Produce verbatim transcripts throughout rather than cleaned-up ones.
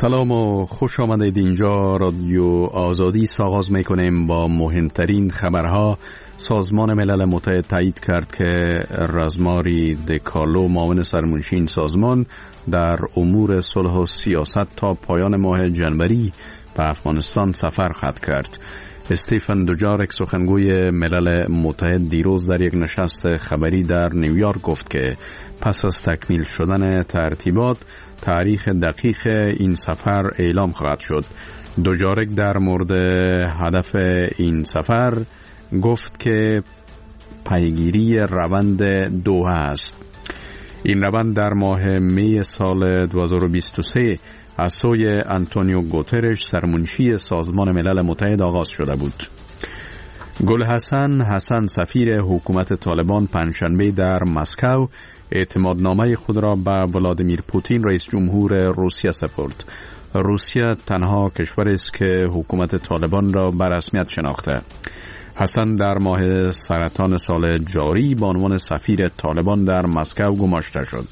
سلام و خوش آمدید. اینجا رادیو آزادی است. آغاز میکنیم با مهمترین خبرها. سازمان ملل متحد تایید کرد که رزماری دکالو معاون سرمنشی این سازمان در امور صلح و سیاست تا پایان ماه جنوری به افغانستان سفر خواهد کرد. استیفن دوجارک سخنگوی ملل متحد دیروز در یک نشست خبری در نیویورک گفت که پس از تکمیل شدن ترتیبات تاریخ دقیق این سفر اعلام خواهد شد. دوجارک در مورد هدف این سفر گفت که پیگیری روند دوحه است. این روند در ماه می سال دو هزار و بیست و سه از سوی آنتونیو گوترش سرمنشی سازمان ملل متحد آغاز شده بود. گل حسن حسن سفیر حکومت طالبان پنجشنبه در مسکو اعتمادنامه خود را به ولادیمیر پوتین رئیس جمهور روسیه سپرد. روسیه تنها کشور است که حکومت طالبان را به رسمیت شناخته. حسن در ماه سرطان سال جاری به عنوان سفیر طالبان در مسکو گماشته شد.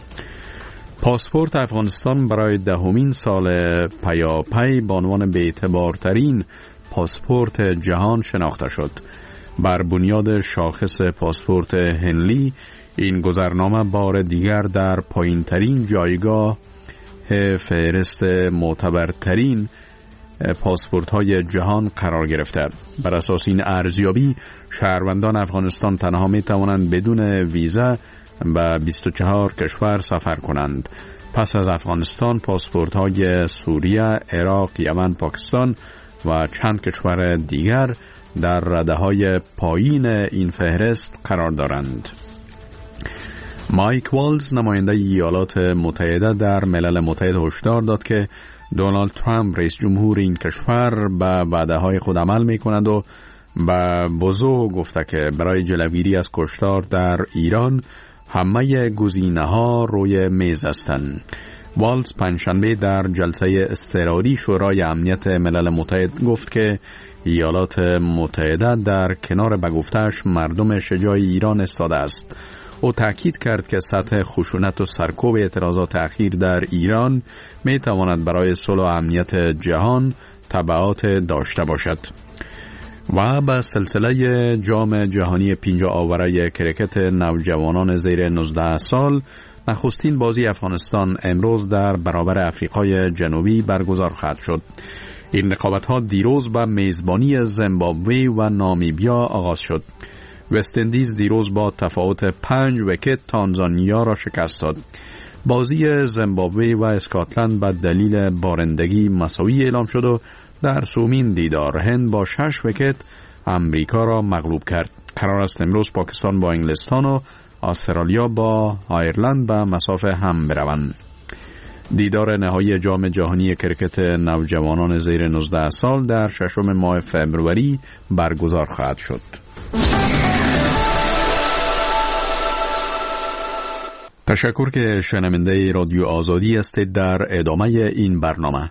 پاسپورت افغانستان برای دهمین سال پیاپی به عنوان بی‌اعتبارترین پاسپورت جهان شناخته شد. بر بنیاد شاخص پاسپورت هنلی این گذرنامه بار دیگر در پایین‌ترین جایگاه فهرست معتبرترین پاسپورت‌های جهان قرار گرفته. بر اساس این ارزیابی شهروندان افغانستان تنها می‌توانند بدون ویزا به بیست و چهار کشور سفر کنند. پس از افغانستان پاسپورت‌های سوریه، عراق، یمن، پاکستان و چند کشور دیگر در رده‌های پایین این فهرست قرار دارند. مایک والز نماینده ایالات متحده در ملل متحد هشدار داد که دونالد ترامپ رئیس جمهور این کشور به وعده‌های خود عمل می‌کند و به بزرگ گفته که برای جلوگیری از کشتار در ایران همه گزینه‌ها روی میز هستند. والز پنجشنبه در جلسه اضطراری شورای امنیت ملل متحد گفت که ایالات متحده در کنار به گفته‌اش مردم شجاع ایران ایستاده است. او تاکید کرد که سطح خشونت و سرکوب اعتراضات اخیر در ایران می تواند برای صلح و امنیت جهان تبعات داشته باشد. و به سلسله جام جهانی پنجاه آوره کرکت نوجوانان زیر نوزده سال نخستین بازی افغانستان امروز در برابر آفریقای جنوبی برگزار خواهد شد. این رقابت‌ها دیروز به میزبانی زیمبابوه و نامیبیا آغاز شد. وست اندیز دیروز با تفاوت پنج ویکت تانزانیا را شکست داد. بازی زیمبابوه و اسکاتلند به دلیل بارندگی مساوی اعلام شد و در سومین دیدار هند با شش ویکت امریکا را مغلوب کرد. قرار است امروز پاکستان با انگلستان و استرالیا با آیرلند به مسافه هم بروند. دیدار نهایی جام جهانی کرکت نوجوانان زیر نوزده سال در ششم ماه فوریه برگزار خواهد شد. تشکر که شنونده رادیو آزادی هستید. در ادامه این برنامه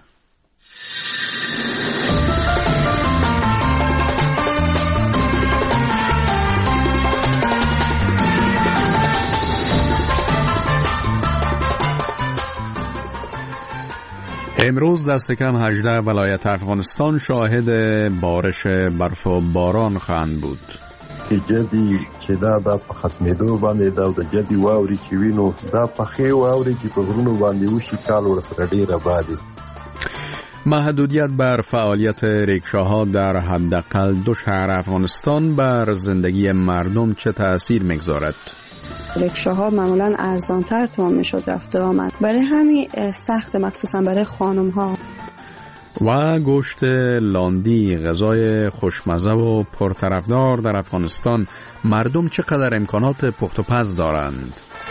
امروز دست کم هجده ولایت افغانستان شاهد بارش برف و باران خواهند بود. جدي چې دا د ختمېدو باندې دا د جدي واوري چې وینو دا پخې واوري چې په غرونو باندې وشي کال ورسره ډېره باد است. محدودیت بر فعالیت ریکشاها در حداقل دو شهر افغانستان بر زندگی مردم چه تأثیر میگذارد؟ ریکشاها معمولا ارزانتر تمام میشد رفت آمد، برای همین سخت مخصوصا برای خانم ها. و گوشت لاندی غذای خوشمزه و پرطرفدار در افغانستان، مردم چقدر امکانات پخت و پز دارند؟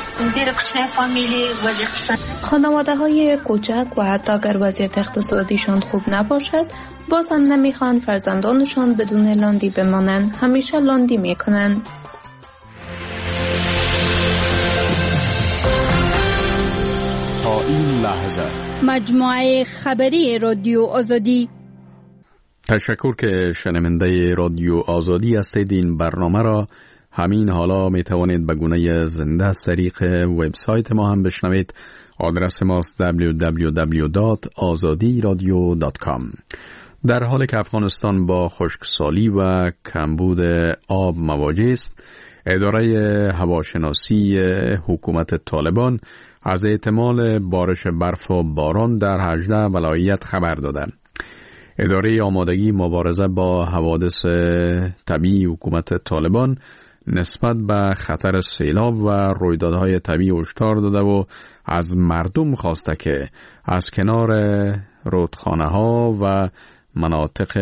خانواده های کوچک و حتی اگر وضعیت اقتصادیشان خوب نباشد باز هم نمیخوان فرزندانشان بدون لاندی بمانند، همیشه لاندی میکنند. تا این لحظه مجموعه خبری رادیو آزادی. تشکر که شنونده رادیو آزادی هستید. این برنامه را همین حالا می توانید به گونه زنده از طریق وبسایت ما هم بشنوید. آدرس ماست دبلیو دبلیو دبلیو دات آزادی رادیو دات کام. در حالی که افغانستان با خشکسالی و کمبود آب مواجه است، اداره هواشناسی حکومت طالبان از احتمال بارش برف و باران در هجده ولایت خبر دادند. اداره آمادگی مبارزه با حوادث طبیعی حکومت طالبان نسبت به خطر سیلاب و رویدادهای طبیعی هشدار داده و از مردم خواسته که از کنار رودخانه ها و مناطق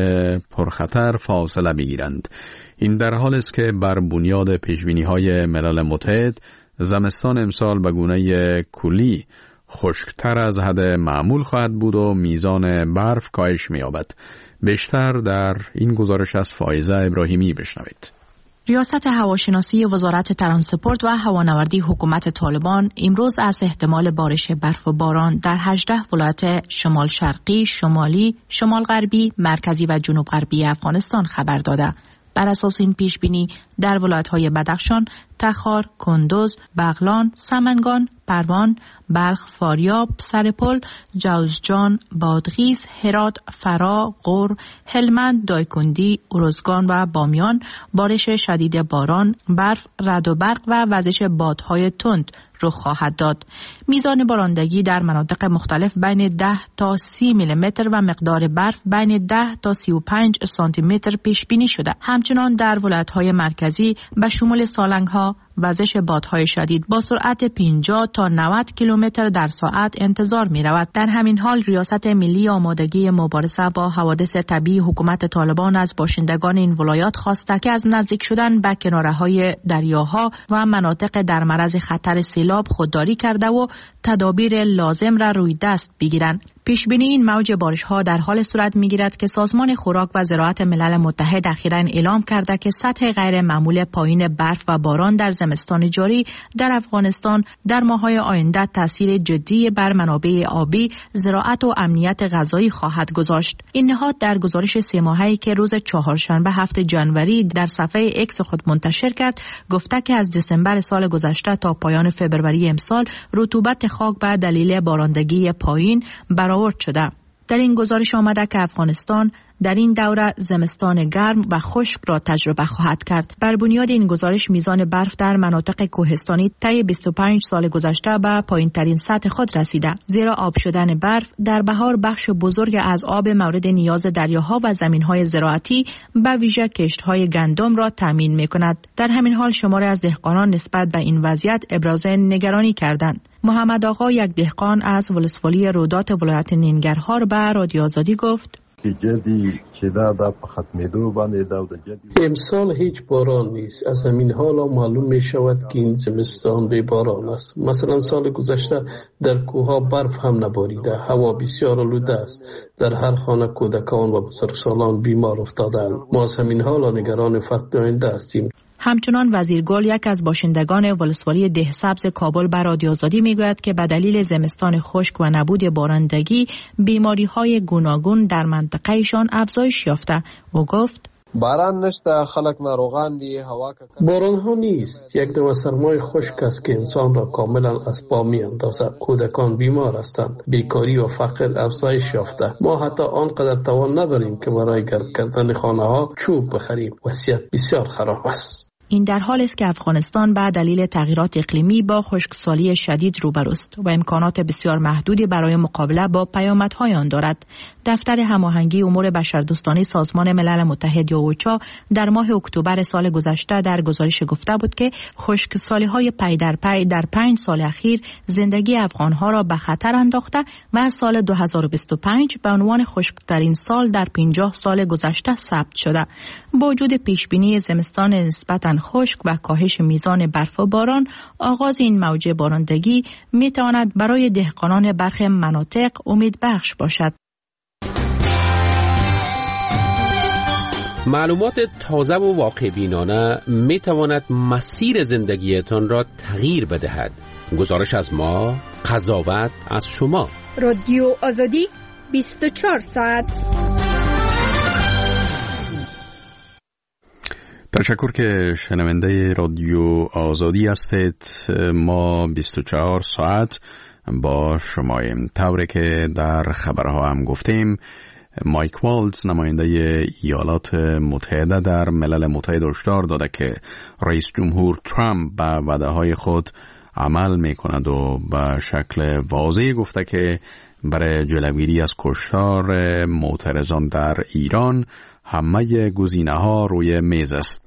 پرخطر فاصله بگیرند. این در حال است که بر بنیاد پیشبینی های ملل متحد زمستان امسال به گونه کلی خشکتر از حد معمول خواهد بود و میزان برف کاهش می‌یابد. بیشتر در این گزارش از فائزه ابراهیمی بشنوید. ریاست هواشناسی وزارت ترانسپورت و هوانوردی حکومت طالبان امروز از احتمال بارش برف و باران در هجده ولایت شمال شرقی، شمالی، شمال غربی، مرکزی و جنوب غربی افغانستان خبر داده. بر اساس این پیش بینی در ولایت‌های بدخشان، تخار، کندوز، بغلان، سمنگان، پروان، بلخ، فاریاب، سرپل، جوزجان، بادغیس، هرات، فرا، غور، هلمند، دایکندی، ارزگان و بامیان بارش شدید باران، برف، رعد و برق و وزش بادهای تند رخ خواهد داد. میزان بارندگی در مناطق مختلف بین ده تا سی میلیمتر و مقدار برف بین ده تا سی و پنج سانتی متر پیش بینی شده. همچنان در ولایت‌های مرکزی به شمول سالنگ‌ها وزش بادهای شدید با سرعت پنجاه تا نود کیلومتر در ساعت انتظار می رود. در همین حال ریاست ملی آمادگی مبارزه با حوادث طبیعی حکومت طالبان از باشندگان این ولایات خواسته که از نزدیک شدن به کناره‌های دریاها و مناطق در معرض خطر سیلاب خودداری کرده و تدابیر لازم را روی دست بگیرند. پیش بینی این موج بارش ها در حال صورت می گیرد که سازمان خوراک و زراعت ملل متحد اخیراً اعلام کرده که سطح غیر معمول پایین برف و باران در زمستان جاری در افغانستان در ماه‌های آینده تاثیر جدی بر منابع آبی، زراعت و امنیت غذایی خواهد گذاشت. این نهاد در گزارش سه ماهه‌ای که روز چهارشنبه هفتم ژانویه در صفحه اکس خود منتشر کرد، گفته که از دسامبر سال گذشته تا پایان فوریه امسال رطوبت خاک به دلیل بارندگی پایین برآورد شده. در این گزارش آمده که افغانستان در این دوره زمستان گرم و خشک را تجربه خواهد کرد. بر بنیاد این گزارش میزان برف در مناطق کوهستانی طی بیست و پنج سال گذشته به پایین‌ترین سطح خود رسیده، زیرا آب شدن برف در بهار بخش بزرگ از آب مورد نیاز دریاها و زمین‌های زراعتی به ویژه کشت‌های گندم را تامین می‌کند. در همین حال شماری از دهقانان نسبت به این وضعیت ابراز نگرانی کردند. محمد آقا، یک دهقان از ولسوالی رودات ولایت ننگرهار، به رادیو آزادی گفت: جدی چې دا د ختمېدو باندې دا د جدی امسال هیچ باران نیست. از همین حالا معلوم می شود که این زمستان بی باران است. مثلا سال گذشته در کوهها برف هم نباریده، هوا بسیار آلوده است، در هر خانه کودکان و بزرگسالان بیمار افتادند. ما از همین حالا نگران فصل آینده هستیم. همچنان وزیرگل، یک از باشندگان ولسوالی دهسبز کابل، به رادیو آزادی میگوید که به دلیل زمستان خشک و نبود بارندگی بیماری‌های گوناگون در منطقه‌شان افزایش یافته. او گفت: باران نشته، خلق ناروغان دی، هوا که باران ها نیست. یک نوع سرمای خشک است که انسان را کاملا از پا میاندازد. کودکان بیمار هستند، بیکاری و فقر افزایش یافته. ما حتی آنقدر توان نداریم که برای گرم کردن خانه ها چوب بخریم. وضعیت بسیار خراب است. این در حال است که افغانستان به دلیل تغییرات اقلیمی با خشکسالی شدید روبروست و امکانات بسیار محدودی برای مقابله با پیامدهای آن دارد. دفتر هماهنگی امور بشردوستانه سازمان ملل متحد یا اوچا در ماه اکتبر سال گذشته در گزارش گفته بود که خشکسالی‌های پی در پی در پنج سال اخیر زندگی افغان‌ها را به خطر انداخته و سال دو هزار و بیست و پنج به عنوان خشکترین سال در پنجاه سال گذشته ثبت شده. با وجود پیشبینی زمستان نسبتاً خشک و کاهش میزان برف و باران، آغاز این موج بارندگی میتواند برای دهقانان برخی مناطق امید بخش باشد. معلومات تازه و واقع بینانه می تواند مسیر زندگیتان را تغییر بدهد. گزارش از ما، قضاوت از شما. رادیو آزادی، بیست و چهار ساعت. تشکر که شنونده رادیو آزادی هستید. ما بیست و چهار ساعت با شماییم. طوری که در خبرها هم گفتیم، مایک والتز نماینده ایالات متحده در ملل متحد هشدار داده که رئیس جمهور ترامپ به وعده‌های خود عمل می‌کند و به شکل واضح گفته که برای جلوگیری از کشتار معترضان در ایران همه گزینه‌ها روی میز است.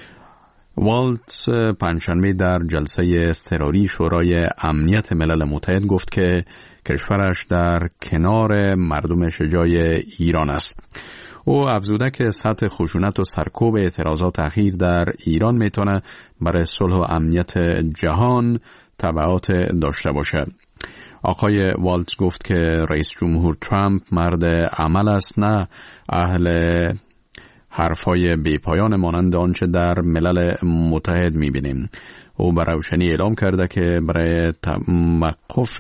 والتز پنجشنبه در جلسه اضطراری شورای امنیت ملل متحد گفت که کشورش در کنار مردم شجاع ایران است. او افزوده که سطح خشونت و سرکوب اعتراضات اخیر در ایران میتونه برای صلح و امنیت جهان تبعات داشته باشد. آقای والتز گفت که رئیس جمهور ترامپ مرد عمل است، نه اهل حرفای بیپایان مانند آنچه در ملل متحد میبینیم. او به روشنی اعلام کرده که برای توقف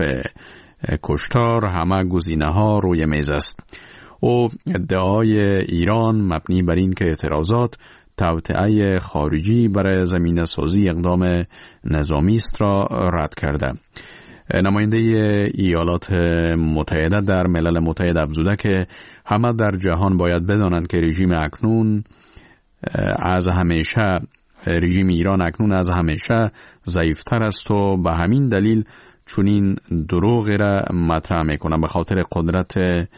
کشتار همه گزینه‌ها روی میز است. او ادعای ایران مبنی بر این که اعتراضات توطئه خارجی برای زمینه سازی اقدام نظامی است را رد کرده. نماینده ایالات متحده در ملل متحد افزوده که همه در جهان باید بدانند که رژیم اکنون از همیشه رژیم ایران اکنون از همیشه ضعیفتر است و به همین دلیل چنین دروغی را مطرح میکنه. به خاطر قدرت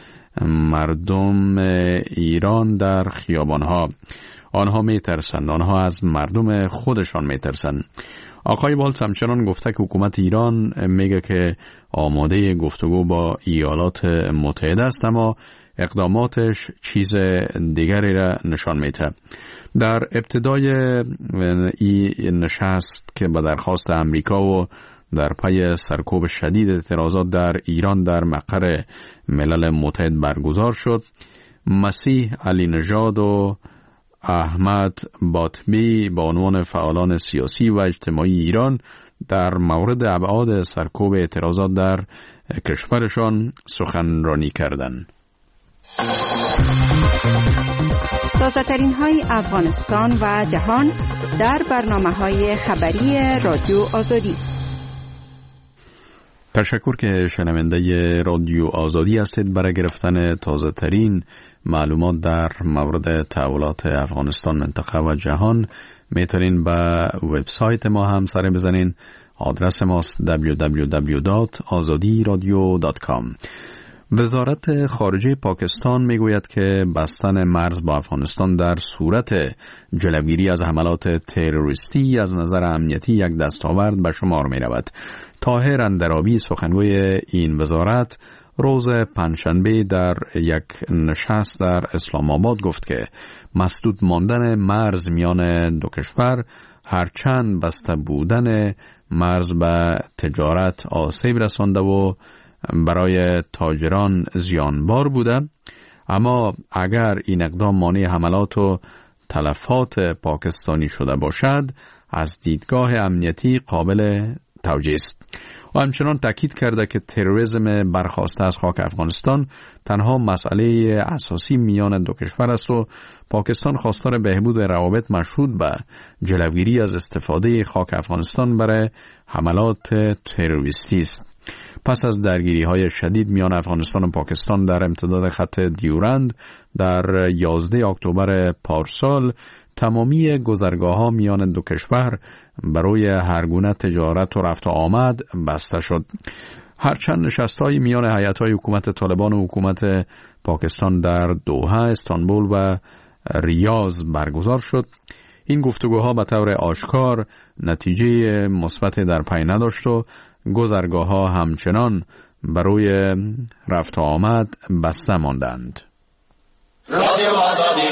مردم ایران در خیابانها آنها میترسند، آنها از مردم خودشان میترسند. آقای والتز همچنان گفته که حکومت ایران میگه که آماده گفتگو با ایالات متحده است، اما اقداماتش چیز دیگری را نشان میده. در ابتدای این نشست که به درخواست امریکا و در پی سرکوب شدید اعتراضات در ایران در مقر ملل متحد برگزار شد، مسیح علی نژاد و احمد باطمی با عنوان فعالان سیاسی و اجتماعی ایران در مورد ابعاد سرکوب اعتراضات در کشورشان سخنرانی کردند. تازه‌ترین های افغانستان و جهان در برنامه‌های خبری رادیو آزادی. تشکر که شنونده رادیو آزادی هستید. برای گرفتن تازه ترین معلومات در مورد تحولات افغانستان، منطقه و جهان میتونین به وبسایت ما هم سر بزنین. آدرس ماست دبلیو دبلیو دبلیو دات آزادی رادیو دات کام. وزارت خارجه پاکستان میگوید که بستن مرز با افغانستان در صورت جلوگیری از حملات تروریستی از نظر امنیتی یک دستاورد به شمار می رود. طاهر اندرابی سخنگوی این وزارت روز پنجشنبه در یک نشست در اسلام آباد گفت که مسدود ماندن مرز میان دو کشور هرچند بسته بودن مرز به تجارت آسیب رسانده و برای تاجران زیانبار بوده، اما اگر این اقدام مانع حملات و تلفات پاکستانی شده باشد از دیدگاه امنیتی قابل توجیه است. و همچنان تاکید کرده که تروریسم برخاسته از خاک افغانستان تنها مسئله اساسی میان دو کشور است و پاکستان خواستار بهبود روابط مشروط به جلوگیری از استفاده خاک افغانستان برای حملات تروریستی است. پس از درگیری‌های شدید میان افغانستان و پاکستان در امتداد خط دیورند در یازده اکتبر پارسال، تمامی گذرگاه‌ها میان دو کشور برای هر گونه تجارت و رفت و آمد بسته شد. هرچند نشست‌های میان هیئت‌های حکومت طالبان و حکومت پاکستان در دوحه، استانبول و ریاض برگزار شد، این گفتگوها به طور آشکار نتیجه مثبت در پی نداشت و گذرگاه‌ها همچنان برای رفت و آمد بسته ماندند. رادیو آزادی.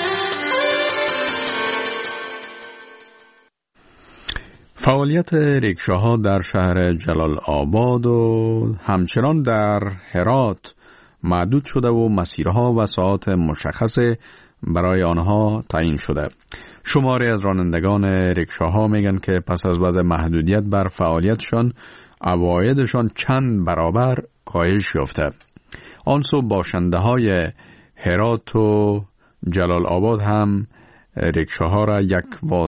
فعالیت ریکشاها در شهر جلال آباد و همچنان در هرات محدود شده و مسیرها و ساعات مشخص برای آنها تعیین شده. شماری از رانندگان ریکشاها میگن که پس از وضع محدودیت بر فعالیتشان عوایدشان چند برابر کاهش یافته. آن سو باشنده های هرات و جلال آباد هم رکشاها را یک